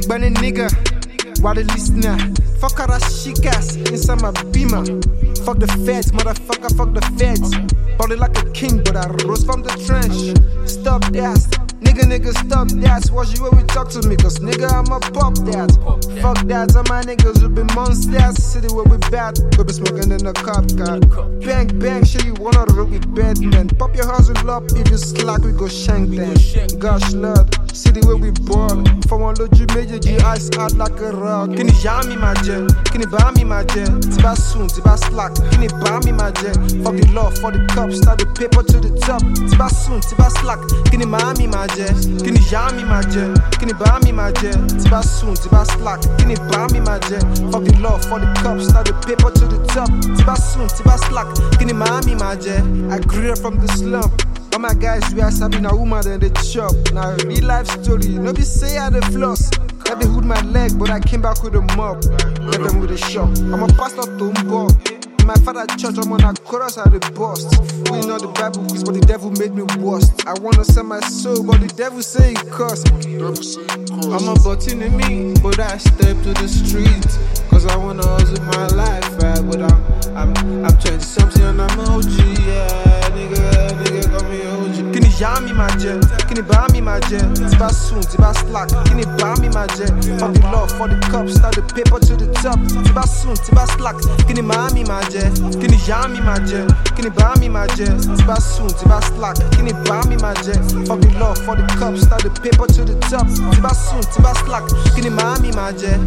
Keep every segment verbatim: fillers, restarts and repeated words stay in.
Bunny nigga, why the listener? Fuck all that chic ass inside my beamer. Fuck the feds, motherfucker, fuck the feds. Body like a king, but I rose from the trench. Stop that, nigga, nigga, stop that. Watch you when we talk to me, cause nigga, I'ma pop that. Fuck that, all my niggas will be monsters. City where we bad, we be smoking in a cop car. Bang, bang, shit, you wanna roll with Batman. Pop your hustle up, if you slack, we go shank them. Gosh, love, city where we born. From one load, you major, you ice out like a rock. Can you jam me, my jet? Can you buy me, my jet? Tiba soon, tiba slack. Can you buy me, my jet? Fuck the law, for the cup, start the paper to the top. Tiba soon, tiba slack. Can you buy me, my jet? Can you jam me, my jet? Can you buy me, my jet? Tiba soon, tiba slack. Can you buy me, my jet? Fuck the law, for the cup, start the paper to the top. Tiba soon, tiba slack. Can you buy me, my jet? I grew up from the slum. All my guys, we are sabbing a woman and they chop. Now real life story, no be say I the floss. Let me hood my leg, but I came back with a mop. Let them with a shop. I'm a pastor to Mbo. In my father church, I'm on a chorus at the bust. We know the Bible quiz, but the devil made me worst. I wanna sell my soul, but the devil say it cost. I'm a button in me, but I step to the street. Cause I wanna hustle my life, right? But I'm, I'm, I'm twenty something and I'm O G, yeah, nigga, nigga, call me O G. Can you jam me, my jet? Can you buy me, my jet? Tiba soon, tiba slack. Can you buy me, my jet? Fuck the law, for the cup, start the paper to the top. Tiba soon, tiba slack. Can you buy me, my jet? Can you jam me, my jet? Can you buy me, my jet? Tiba soon, tiba slack. Can you buy me, my jet? Fuck the law, for the cup, start the paper to the top. Tiba soon, tiba slack. Can you buy me, my jet?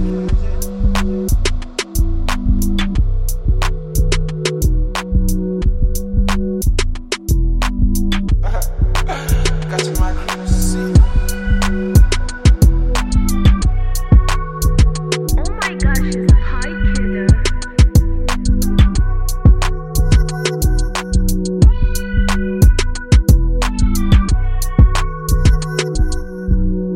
Got you, my